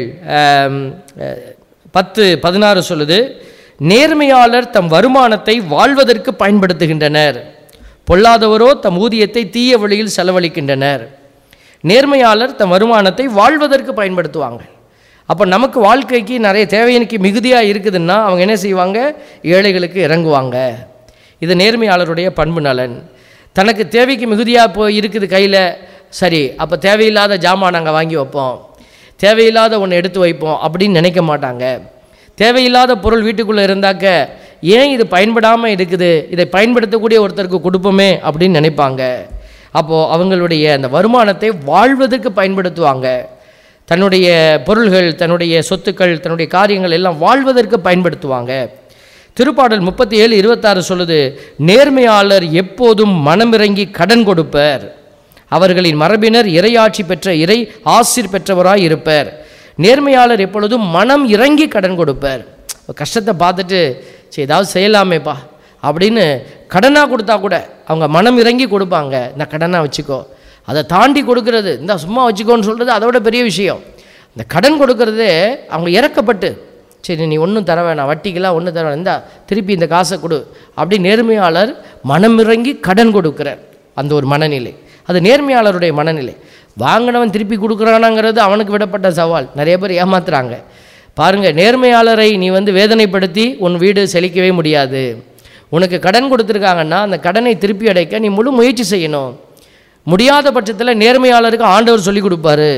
பத்து பதினாறு சொல்லுது, நேர்மையாளர் தம் வருமானத்தை வாழ்வதற்கு பயன்படுத்துகின்றனர், பொல்லாதவரோ தம் ஊதியத்தை தீய வழியில் செலவழிக்கின்றனர். நேர்மையாளர் தம் வருமானத்தை வாழ்வதற்கு பயன்படுத்துவாங்க. அப்போ நமக்கு வாழ்க்கைக்கு நிறைய தேவையினுக்கு மிகுதியாக இருக்குதுன்னா அவங்க என்ன செய்வாங்க, ஏழைகளுக்கு இறங்குவாங்க. இது நேர்மையாளருடைய பண்பு நலன். தனக்கு தேவைக்கு மிகுதியாக போய் இருக்குது கையில், சரி அப்போ தேவையில்லாத ஜாமான் நாங்கள் வாங்கி வைப்போம், தேவையில்லாத ஒன்று எடுத்து வைப்போம் அப்படின்னு நினைக்க மாட்டாங்க. தேவையில்லாத பொருள் வீட்டுக்குள்ளே இருந்தாக்க ஏன் இது பயன்படாமல் இருக்குது, இதை பயன்படுத்தக்கூடிய ஒருத்தருக்கு கொடுப்போமே அப்படின்னு நினைப்பாங்க. அப்போது அவங்களுடைய அந்த வருமானத்தை வாழ்வதற்கு பயன்படுத்துவாங்க. தன்னுடைய பொருள்கள், தன்னுடைய சொத்துக்கள், தன்னுடைய காரியங்கள் எல்லாம் வாழ்வதற்கு பயன்படுத்துவாங்க. திருப்பாடல் முப்பத்தி ஏழு இருபத்தாறு சொல்லுது, நேர்மையாளர் எப்போதும் மனமிறங்கி கடன் கொடுப்பர். அவர்களின் மரபினர் இறையாட்சி பெற்ற இறை ஆசிர் பெற்றவராய் இருப்பர். நேர்மையாளர் எப்பொழுதும் மனம் இறங்கி கடன் கொடுப்பர். கஷ்டத்தை பார்த்துட்டு சரி ஏதாவது செய்யலாமேப்பா அப்படின்னு கடனாக கொடுத்தா கூட அவங்க மனம் இறங்கி கொடுப்பாங்க. இந்த கடனாக வச்சுக்கோ, அதை தாண்டி கொடுக்கறது, இந்த சும்மா வச்சுக்கோன்னு சொல்கிறது அதோட பெரிய விஷயம். இந்த கடன் கொடுக்கறது அவங்க இறக்கப்பட்டு, சரி நீ ஒன்றும் தர வேணாம், வட்டிக்கெல்லாம் ஒன்றும் தர வேணாம், இந்தா திருப்பி இந்த காசை கொடு அப்படி நேர்மையாளர் மனமிறங்கி கடன் கொடுக்குறார். அந்த ஒரு மனநிலை, அது நேர்மையாளருடைய மனநிலை. வாங்கினவன் திருப்பி கொடுக்குறானாங்கிறது அவனுக்கு விடப்பட்ட சவால். நிறைய பேர் ஏமாத்துறாங்க. பாருங்கள், நேர்மையாளரை நீ வந்து வேதனைப்படுத்தி உன் வீடு செழிக்கவே முடியாது. உனக்கு கடன் கொடுத்துருக்காங்கன்னா அந்த கடனை திருப்பி அடைக்க நீ முழு முயற்சி செய்யணும். முடியாத பட்சத்தில் நேர்மையாளருக்கு ஆண்டவர் சொல்லி கொடுப்பாரு,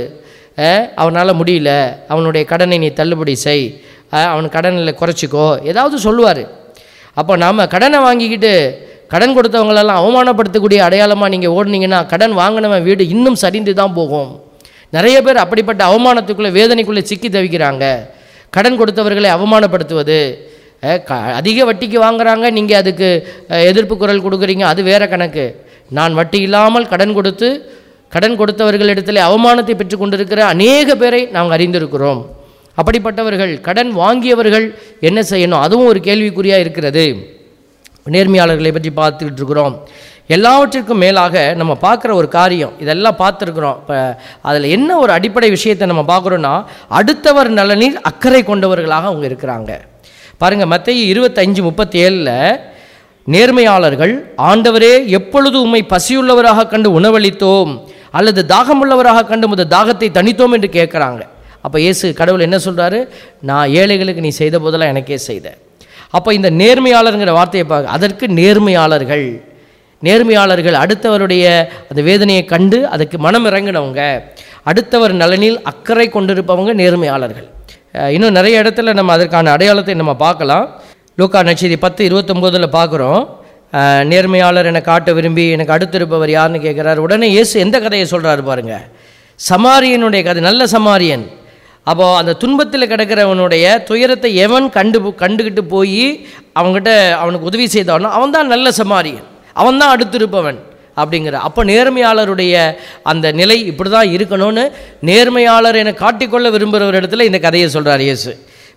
அவனால் முடியல, அவனுடைய கடனை நீ தள்ளுபடி செய், அவன் கடனில் குறைச்சிக்கோ, ஏதாவது சொல்லுவார். அப்போ நாம் கடனை வாங்கிக்கிட்டு கடன் கொடுத்தவங்களெல்லாம் அவமானப்படுத்தக்கூடிய அடையாளமாக நீங்கள் ஓடுனீங்கன்னா கடன் வாங்கினவன் வீடு இன்னும் சரிந்து தான் போகும். நிறைய பேர் அப்படிப்பட்ட அவமானத்துக்குள்ளே வேதனைக்குள்ளே சிக்கி தவிக்கிறாங்க. கடன் கொடுத்தவர்களை அவமானப்படுத்துவது, அதிக வட்டிக்கு வாங்குறாங்க, நீங்கள் அதுக்கு எதிர்ப்பு குரல் கொடுக்குறீங்க, அது வேறு கணக்கு. நான் வட்டி இல்லாமல் கடன் கொடுத்து கடன் கொடுத்தவர்களிடத்தில் அவமானத்தை பெற்று கொண்டிருக்கிற அநேக பேரை நாங்கள் அறிந்திருக்கிறோம். அப்படிப்பட்டவர்கள், கடன் வாங்கியவர்கள் என்ன செய்யணும், அதுவும் ஒரு கேள்விக்குறியாக இருக்கிறது. நேர்மையாளர்களை பற்றி பார்த்துக்கிட்டு இருக்கிறோம். எல்லாவற்றிற்கும் மேலாக நம்ம பார்க்குற ஒரு காரியம், இதெல்லாம் பார்த்துருக்குறோம். இப்போ அதில் என்ன ஒரு அடிப்படை விஷயத்தை நம்ம பார்க்குறோன்னா, அடுத்தவர் நலனில் அக்கறை கொண்டவர்களாக அவங்க இருக்கிறாங்க. பாருங்கள், மத்தேயு இருபத்தஞ்சு முப்பத்தி ஏழில் நேர்மையாளர்கள், ஆண்டவரே எப்பொழுது உம்மை பசியுள்ளவராக கண்டு உணவளித்தோம் அல்லது தாகமுள்ளவராக கண்டு முத தாகத்தை தணித்தோம் என்று கேட்குறாங்க. அப்போ இயேசு கடவுள் என்ன சொல்கிறாரு, நான் ஏழைகளுக்கு நீ செய்த போதெல்லாம் எனக்கே செய்த. அப்போ இந்த நேர்மையாளருங்கிற வார்த்தையை பார்க்க, அதற்கு நேர்மையாளர்கள் நேர்மையாளர்கள் அடுத்தவருடைய அந்த வேதனையை கண்டு அதுக்கு மனம் இறங்கினவங்க, அடுத்தவர் நலனில் அக்கறை கொண்டிருப்பவங்க நேர்மையாளர்கள். இன்னும் நிறைய இடத்துல நம்ம அதற்கான அடையாளத்தை நம்ம பார்க்கலாம். லூக்கா நற்செய்தி பத்து இருபத்தொம்போதில் பார்க்குறோம், நேர்மையாளர் என்னை காட்ட விரும்பி எனக்கு அடுத்திருப்பவர் யாருன்னு கேட்குறாரு. உடனே இயேசு எந்த கதையை சொல்கிறாரு பாருங்கள், சமாரியனுடைய கதை. நல்ல சமாரியன். அப்போது அந்த துன்பத்தில் கிடக்கிறவனுடைய துயரத்தை எவன் கண்டு கண்டுக்கிட்டு போய் அவங்ககிட்ட அவனுக்கு உதவி செய்தானோ அவன் தான் நல்ல சமாரியன், அவன் தான் அடுத்திருப்பவன் அப்படிங்கிற. அப்போ நேர்மையாளருடைய அந்த நிலை இப்படி தான் இருக்கணும்னு நேர்மையாளர் என காட்டிக்கொள்ள விரும்புகிற ஒரு இடத்துல இந்த கதையை சொல்கிறார் இயேசு.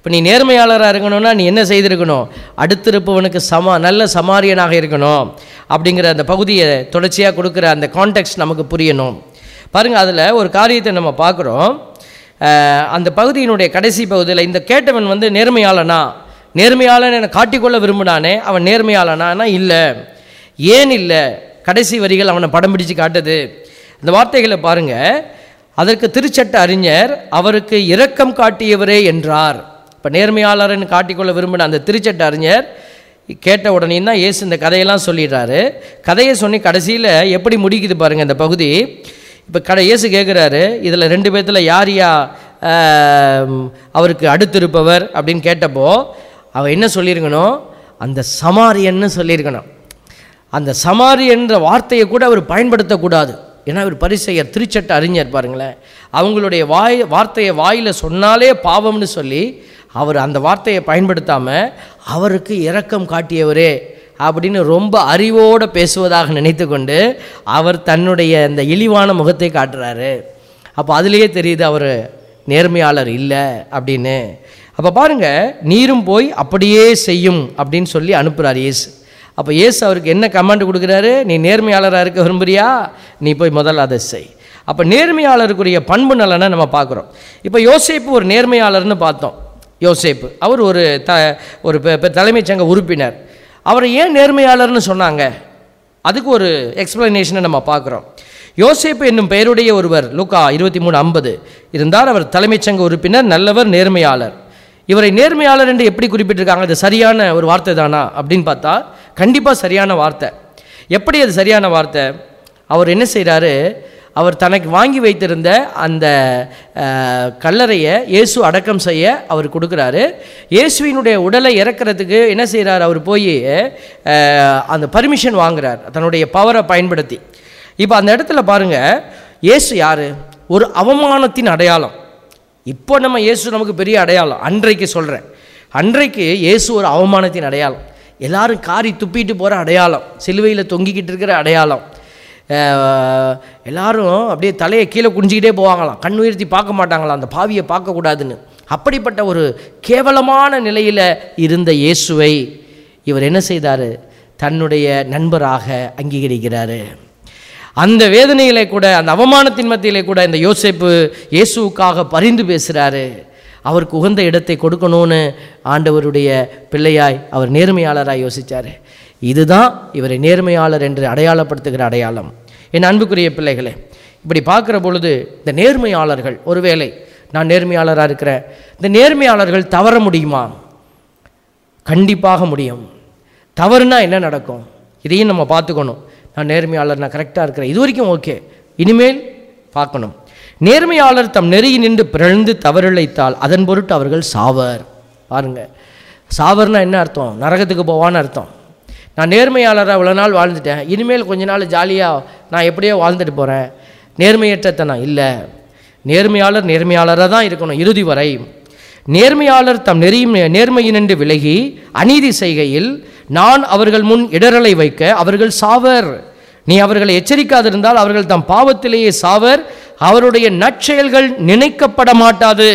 இப்போ நீ நேர்மையாளராக இருக்கணும்னா நீ என்ன செய்திருக்கணும்? அடுத்திருப்பவனுக்கு சமா நல்ல சமாரியனாக இருக்கணும் அப்படிங்கிற அந்த பகுதியை தொடர்ச்சியாக கொடுக்குற அந்த கான்டெக்ஸ்ட் நமக்கு புரியணும். பாருங்கள், அதில் ஒரு காரியத்தை நம்ம பார்க்குறோம். அந்த பகுதியினுடைய கடைசி பகுதியில் இந்த கேட்டவன் வந்து நேர்மையாளனா, நேர்மையாளன் என காட்டிக்கொள்ள விரும்பினானே, அவன் நேர்மையாளனா? இல்லை. ஏன் இல்லை? கடைசி வரிகள் அவனை படம் பிடிச்சு காட்டுது. அந்த வார்த்தைகளை பாருங்கள். அதற்கு திருச்சட்ட அறிஞர் அவருக்கு இரக்கம் காட்டியவரே என்றார். இப்போ நேர்மையாளர்னு காட்டிக்கொள்ள விரும்பின அந்த திருச்சட்ட அறிஞர் கேட்ட உடனே தான் இயேசு இந்த கதையெல்லாம் சொல்லிடுறாரு. கதையை சொல்லி கடைசியில் எப்படி முடிக்குது பாருங்கள் இந்த பகுதி. இப்போ கடை இயேசு கேட்குறாரு, இதில் ரெண்டு பேர்த்தில் யார் யா அவருக்கு அடுத்திருப்பவர் அப்படின்னு கேட்டப்போ அவன் என்ன சொல்லியிருக்கணும்? அந்த சமாரியன்னு சொல்லியிருக்கணும். அந்த சமாரியன்ற வார்த்தையை கூட அவர் பயன்படுத்தக்கூடாது. ஏன்னா அவர் பரிசேயர், திருச்சட்ட அறிஞர். பாருங்களேன், அவங்களுடைய வாய் வார்த்தையை வாயில் சொன்னாலே பாவம்னு சொல்லி அவர் அந்த வார்த்தையை பயன்படுத்தாமல் அவருக்கு இரக்கம் காட்டியவரே அப்படின்னு ரொம்ப அறிவோடு பேசுவதாக நினைத்து கொண்டு அவர் தன்னுடைய அந்த இழிவான முகத்தை காட்டுறாரு. அப்போ அதுலேயே தெரியுது அவர் நேர்மையாளர் இல்லை அப்படின்னு. அப்போ பாருங்கள், நீரும் போய் அப்படியே செய்யும் அப்படின்னு சொல்லி அனுப்புகிறார் இயேசு. அப்போ இயேசு அவருக்கு என்ன கமாண்ட் கொடுக்குறாரு? நீ நேர்மையாளராக இருக்க விரும்புறியா? நீ போய் முதல்ல அதை செய். அப்போ நேர்மையாளருக்குரிய பண்பு நலனை நம்ம பார்க்குறோம். இப்போ யோசேப்பு ஒரு நேர்மையாளர்னு பார்த்தோம். யோசேப்பு அவர் ஒரு த ஒரு தலைமைச் சங்க உறுப்பினர். அவரை ஏன் நேர்மையாளர்னு சொன்னாங்க? அதுக்கு ஒரு எக்ஸ்பிளனேஷனை நம்ம பார்க்குறோம். யோசேப்பு என்னும் பெயருடைய ஒருவர் லூக்கா இருபத்தி மூணு ஐம்பது இருந்தார். அவர் தலைமைச் சங்க உறுப்பினர், நல்லவர், நேர்மையாளர். இவரை நேர்மையாளர் என்று எப்படி குறிப்பிட்டிருக்காங்க? அது சரியான ஒரு வார்த்தை தானா அப்படின்னு பார்த்தா கண்டிப்பாக சரியான வார்த்தை. எப்படி அது சரியான வார்த்தை? அவர் என்ன செய்கிறாரு? அவர் தனக்கு வாங்கி வைத்திருந்த அந்த கல்லறையை இயேசு அடக்கம் செய்ய அவர் கொடுக்குறாரு. இயேசுவினுடைய உடலை இறக்கிறதுக்கு என்ன செய்கிறார்? அவர் போய் அந்த பர்மிஷன் வாங்குறார் தன்னுடைய பவரை பயன்படுத்தி. இப்போ அந்த இடத்துல பாருங்கள், இயேசு யார்? ஒரு அவமானத்தின் அடையாளம். இப்போ நம்ம இயேசு நமக்கு பெரிய அடையாளம். அன்றைக்கு சொல்கிறேன், அன்றைக்கு இயேசு ஒரு அவமானத்தின் அடையாளம். எல்லாரும் காரி துப்பிட்டு போகிற அடையாளம், சிலுவையில் தொங்கிக்கிட்டு இருக்கிற அடையாளம். எல்லாரும் அப்படியே தலையை கீழே குனிஞ்சிக்கிட்டே போவாங்களாம், கண் உயர்த்தி பார்க்க மாட்டாங்களாம், அந்த பாவியை பார்க்கக்கூடாதுன்னு. அப்படிப்பட்ட ஒரு கேவலமான நிலையில் இருந்த இயேசுவை இவர் என்ன செய்தார்? தன்னுடைய நண்பராக அங்கீகரிக்கிறாரு. அந்த வேதனையிலே கூட, அந்த அவமானத்தின் மத்தியிலே கூட இந்த யோசேப்பு இயேசுவுக்காக பரிந்து பேசுகிறாரு. அவருக்கு உகந்த இடத்தை கொடுக்கணும்னு ஆண்டவருடைய பிள்ளையாய் அவர் நேர்மையாளராக யோசித்தார். இதுதான் இவரை நேர்மையாளர் என்று அடையாளப்படுத்துகிற அடையாளம். என் அன்புக்குரிய பிள்ளைகளே, இப்படி பார்க்குற பொழுது இந்த நேர்மையாளர்கள், ஒருவேளை நான் நேர்மையாளராக இருக்கிறேன், இந்த நேர்மையாளர்கள் தவற முடியுமா? கண்டிப்பாக முடியும். தவறுனா என்ன நடக்கும்? இதையும் நம்ம பார்த்துக்கணும். நான் நேர்மையாளர், நான் கரெக்டாக இருக்கிறேன், இது வரைக்கும் ஓகே, இனிமேல் பார்க்கணும். நேர்மையாளர் தம் நெறியில் நின்று பிறழ்ந்து தவறிழைத்தால் அதன் பொருட்டு அவர்கள் சாவர். பாருங்கள், சாவர்னா என்ன அர்த்தம்? நரகத்துக்கு போவான்னு அர்த்தம். நான் நேர்மையாளராக இவ்வளோ நாள் வாழ்ந்துட்டேன், இனிமேல் கொஞ்ச நாள் ஜாலியாக நான் எப்படியோ வாழ்ந்துட்டு போகிறேன், நேர்மையற்றத்தனம் இல்லை. நேர்மையாளர் நேர்மையாளராக தான் இருக்கணும் இறுதி வரை. நேர்மையாளர் தம் நெறியும் நேர்மையினின்று விலகி அநீதி செய்கையில் நான் அவர்கள் முன் இடரலை வைக்க அவர்கள் சாவர். நீ அவர்களை எச்சரிக்காதிருந்தால் அவர்கள் தம் பாவத்திலேயே சாவர், அவருடைய நற்செயல்கள் நினைக்கப்பட மாட்டாது.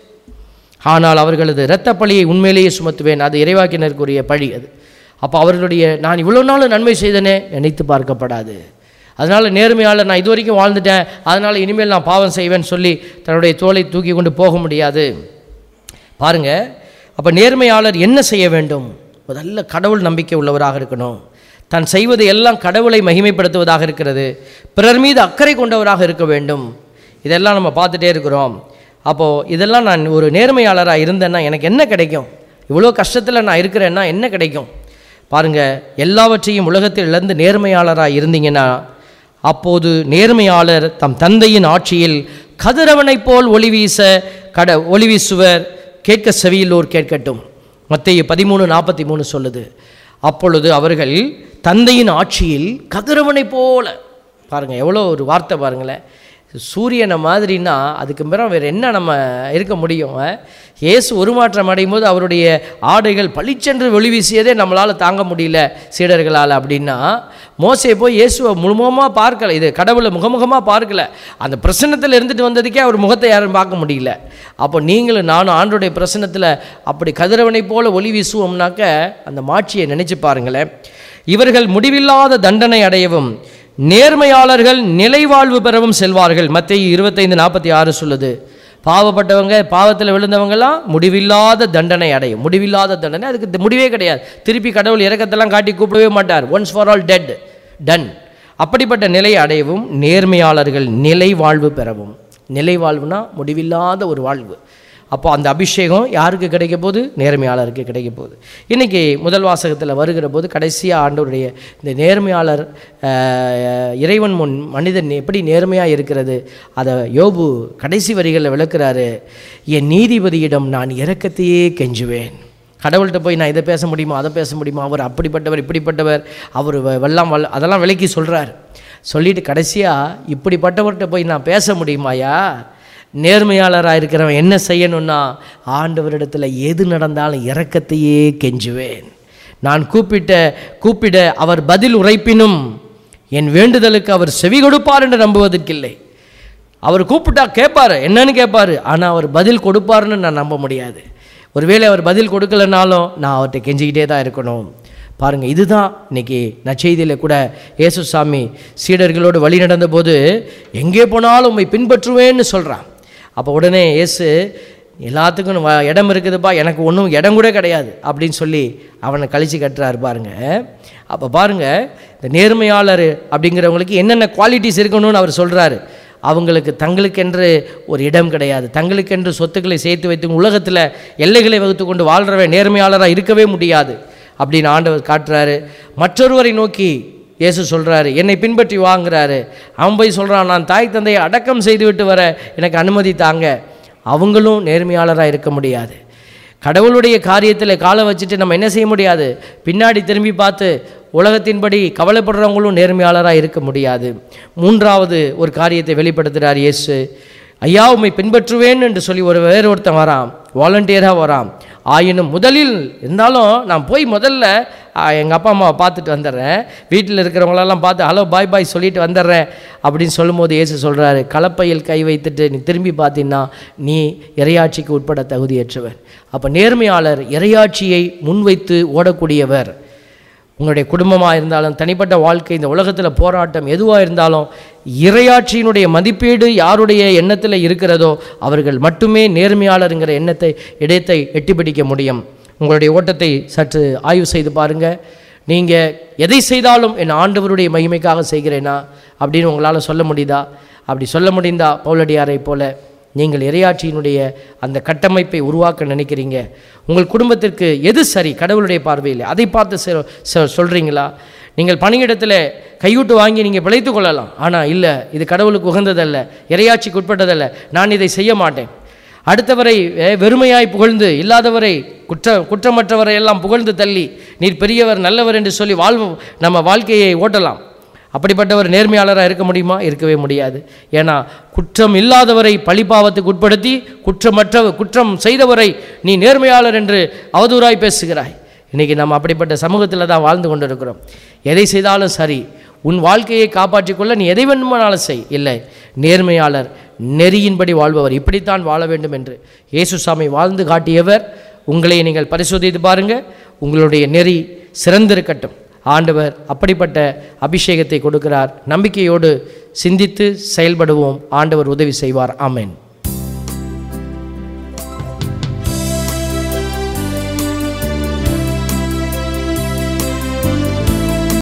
ஆனால் அவர்களது இரத்த பழியை உண்மையிலேயே சுமத்துவேன். அது இறைவாக்கினருக்குரிய பழி. அது அப்போ அவர்களுடைய நான் இவ்வளோ நாள் நன்மை செய்தனே நினைத்து பார்க்கப்படாது. அதனால் நேர்மையாளர் நான் இது வரைக்கும் வாழ்ந்துட்டேன், அதனால் இனிமேல் நான் பாவம் செய்வேன்னு சொல்லி தன்னுடைய தோலை தூக்கி கொண்டு போக முடியாது. பாருங்கள், அப்போ நேர்மையாளர் என்ன செய்ய வேண்டும்? முதல்ல கடவுள் நம்பிக்கை உள்ளவராக இருக்கணும். தான் செய்வது எல்லாம் கடவுளை மகிமைப்படுத்துவதாக இருக்கிறது. பிறர் மீது அக்கறை கொண்டவராக இருக்க வேண்டும். இதெல்லாம் நம்ம பார்த்துட்டே இருக்கிறோம். அப்போது இதெல்லாம் நான் ஒரு நேர்மையாளராக இருந்தேன்னா எனக்கு என்ன கிடைக்கும்? இவ்வளோ கஷ்டத்தில் நான் இருக்கிறேன்னா என்ன கிடைக்கும்? பாருங்கள், எல்லாவற்றையும் உலகத்தில் இழந்து நேர்மையாளராக இருந்தீங்கன்னா அப்போது நேர்மையாளர் தம் தந்தையின் ஆட்சியில் கதிரவனைப் போல் ஒளி வீச கட ஒளி வீசுவர். கேட்க செவியில்லோர் கேட்கட்டும். மத்தேயு பதிமூணு நாற்பத்தி மூணு சொல்லுது. அப்பொழுது அவர்கள் தந்தையின் ஆட்சியில் கதிரவனை போல. பாருங்கள், எவ்வளோ ஒரு வார்த்தை பாருங்களேன். சூரியனை மாதிரின்னா அதுக்கு பிறகு வேறு என்ன நம்ம இருக்க முடியும்? இயேசு உருமாற்றம் அடையும் போது அவருடைய ஆடைகள் பளிச்சென்று ஒளி வீசியதே நம்மளால் தாங்க முடியல சீடர்களால். அப்படின்னா மோசே போய் இயேசுவை முழுமுகமாக பார்க்கல, இது கடவுளை முகமுகமாக பார்க்கல. அந்த பிரசன்னத்தில் இருந்துட்டு வந்ததுக்கே அவர் முகத்தை யாரும் பார்க்க முடியல. அப்போ நீங்களும் நானும் ஆண்டவருடைய பிரசன்னத்தில் அப்படி கதிரவனை போல ஒளி வீசுவோம்னாக்க அந்த மாட்சியை நினைச்சு பாருங்களேன். இவர்கள் முடிவில்லாத தண்டனை அடையவும் நேர்மையாளர்கள் நிலைவாழ்வு பெறவும் செல்வார்கள். மத்தேயு இருபத்தைந்து நாற்பத்தி ஆறு சொல்லுது. பாவப்பட்டவங்க, பாவத்தில் விழுந்தவங்கெல்லாம் முடிவில்லாத தண்டனை அடையும். முடிவில்லாத தண்டனை, அதுக்கு முடிவே கிடையாது. திருப்பி கடவுள் இரக்கத்தெல்லாம் காட்டி கூப்பிடவே மாட்டார். Once for all dead, done. அப்படிப்பட்ட நிலையை அடையவும் நேர்மையாளர்கள் நிலை வாழ்வு பெறவும். நிலை வாழ்வுனா முடிவில்லாத ஒரு வாழ்வு. அப்போ அந்த அபிஷேகம் யாருக்கு கிடைக்க போகுது? நேர்மையாளருக்கு கிடைக்க போகுது. இன்றைக்கி முதல் வாசகத்தில் வருகிற போது கடைசியாக ஆண்டவருடைய இந்த நேர்மையாளர் இறைவன் முன் மனிதன் எப்படி நேர்மையாக இருக்கிறது அதை யோபு கடைசி வரிகளில் விளக்குறாரு. என் நீதிபதியிடம் நான் இரக்கத்தையே கெஞ்சுவேன். கடவுள்கிட்ட போய் நான் இதை பேச முடியுமா, அதை பேச முடியுமா, அவர் அப்படிப்பட்டவர் இப்படிப்பட்டவர், அவர் வெள்ளம் வல்ல அதெல்லாம் விளக்கி சொல்கிறார். சொல்லிட்டு கடைசியாக இப்படிப்பட்டவர்கிட்ட போய் நான் பேச முடியுமாயா? நேர்மையாளராக இருக்கிறவன் என்ன செய்யணும்னா, ஆண்டவரிடத்தில் எது நடந்தாலும் இரக்கத்தையே கெஞ்சுவேன். நான் கூப்பிட்ட கூப்பிட அவர் பதில் உரைப்பினும் என் வேண்டுதலுக்கு அவர் செவி கொடுப்பார் என்று நம்புவதற்கில்லை. அவர் கூப்பிட்டா கேட்பார், என்னன்னு கேட்பார், ஆனால் அவர் பதில் கொடுப்பாருன்னு நான் நம்ப முடியாது. ஒருவேளை அவர் பதில் கொடுக்கலனாலும் நான் அவர்கிட்ட கெஞ்சிக்கிட்டே தான் இருக்கணும். பாருங்கள், இதுதான் இன்றைக்கி நற்செய்தியில் கூட இயேசுசாமி சீடர்களோடு வழி நடந்த போது எங்கே போனாலும் உம்மை பின்பற்றுவேன்னு சொல்கிறான். அப்போ உடனே இயேசு எல்லாத்துக்கும் இடம் இருக்குதுப்பா, எனக்கு ஒன்றும் இடம் கூட கிடையாது அப்படின்னு சொல்லி அவனை கழிச்சு கட்டுறாரு பாருங்க. அப்போ பாருங்கள், இந்த நேர்மையாளர் அப்படிங்கிறவங்களுக்கு என்னென்ன குவாலிட்டிஸ் இருக்கணும்னு அவர் சொல்கிறாரு. அவங்களுக்கு தங்களுக்கென்று ஒரு இடம் கிடையாது, தங்களுக்கென்று சொத்துக்களை சேர்த்து வைத்து உலகத்தில் எல்லைகளை வகுத்து கொண்டு வாழ்கிறவன் நேர்மையாளராக இருக்கவே முடியாது அப்படின்னு ஆண்டவர் காட்டுறாரு. மற்றொருவரை நோக்கி இயேசு சொல்கிறாரு, என்னை பின்பற்றி வாங்குறாரு. அவன் போய் சொல்கிறான், நான் தாய் தந்தையை அடக்கம் செய்து விட்டு வர எனக்கு அனுமதி தாங்க. அவங்களும் நேர்மையாளராக இருக்க முடியாது. கடவுளுடைய காரியத்தில் காலை வச்சுட்டு நம்ம என்ன செய்ய முடியாது, பின்னாடி திரும்பி பார்த்து உலகத்தின்படி கவலைப்படுறவங்களும் நேர்மையாளராக இருக்க முடியாது. மூன்றாவது ஒரு காரியத்தை வெளிப்படுத்துகிறார் இயேசு. ஐயா உம்மை பின்பற்றுவேன் என்று சொல்லி ஒரு வேறு ஒருத்தன் வரான், வாலண்டியராக வரான். ஆயினும் முதலில் இருந்தாலும் நான் போய் முதல்ல எங்கள் அப்பா அம்மாவை பார்த்துட்டு வந்துடுறேன், வீட்டில் இருக்கிறவங்களெல்லாம் பார்த்து ஹலோ பாய் பாய் சொல்லிட்டு வந்துடுறேன் அப்படின்னு சொல்லும்போது இயேசு சொல்கிறாரு, கலப்பையில் கை வைத்துட்டு நீ திரும்பி பார்த்தீங்கன்னா நீ இறையாட்சிக்கு உட்பட தகுதியற்றவர். அப்போ நேர்மையாளர் இறையாட்சியை முன்வைத்து ஓடக்கூடியவர். உங்களுடைய குடும்பமாக இருந்தாலும் தனிப்பட்ட வாழ்க்கை, இந்த உலகத்தில் போராட்டம் எதுவாக இருந்தாலும் இறையாட்சியினுடைய மதிப்பீடு யாருடைய எண்ணத்தில் இருக்கிறதோ அவர்கள் மட்டுமே நேர்மையாளருங்கிற எண்ணத்தை இடத்தை எட்டி பிடிக்க முடியும். உங்களுடைய ஓட்டத்தை சற்று ஆய்வு செய்து பாருங்கள். நீங்கள் எதை செய்தாலும் என் ஆண்டவருடைய மகிமைக்காக செய்கிறேனா அப்படின்னு உங்களால் சொல்ல முடியுதா? அப்படி சொல்ல முடிந்தா பவுலடியாரை போல நீங்கள் இறையாட்சியினுடைய அந்த கட்டமைப்பை உருவாக்க நினைக்கிறீங்க. உங்கள் குடும்பத்திற்கு எது சரி கடவுளுடைய பார்வையில் அதை பார்த்து சொல்கிறீங்களா? நீங்கள் பணியிடத்தில் கையூட்டு வாங்கி நீங்கள் பிழைத்து கொள்ளலாம், ஆனால் இல்லை இது கடவுளுக்கு உகந்ததல்ல, இறையாட்சிக்கு உட்பட்டதல்ல, நான் இதை செய்ய மாட்டேன். அடுத்தவரை வெறுமையாய் புகழ்ந்து, இல்லாதவரை குற்ற குற்றமற்றவரை எல்லாம் புகழ்ந்து தள்ளி நீர் பெரியவர் நல்லவர் என்று சொல்லி வாழ்வு நம்ம வாழ்க்கையை ஓட்டலாம். அப்படிப்பட்டவர் நேர்மையாளராக இருக்க முடியுமா? இருக்கவே முடியாது. ஏன்னா குற்றம் இல்லாதவரை பழிபாவத்துக்கு உட்படுத்தி குற்றமற்ற குற்றம் செய்தவரை நீ நேர்மையாளர் என்று அவதூறாய் பேசுகிறாய். இன்றைக்கி நம்ம அப்படிப்பட்ட சமூகத்தில் தான் வாழ்ந்து கொண்டு இருக்கிறோம். எதை செய்தாலும் சரி, உன் வாழ்க்கையை காப்பாற்றிக்கொள்ள நீ எதை வேண்டுமானாலும் செய். இல்லை, நேர்மையாளர் நெறியின்படி வாழ்பவர், இப்படித்தான் வாழ வேண்டும் என்று இயேசுசாமி வாழ்ந்து காட்டியவர். உங்களை நீங்கள் பரிசோதித்து பாருங்கள், உங்களுடைய நெறி சிறந்திருக்கட்டும். ஆண்டவர் அப்படிப்பட்ட அபிஷேகத்தை கொடுக்கிறார். நம்பிக்கையோடு சிந்தித்து செயல்படுவோம். ஆண்டவர் உதவி செய்வார். ஆமென்.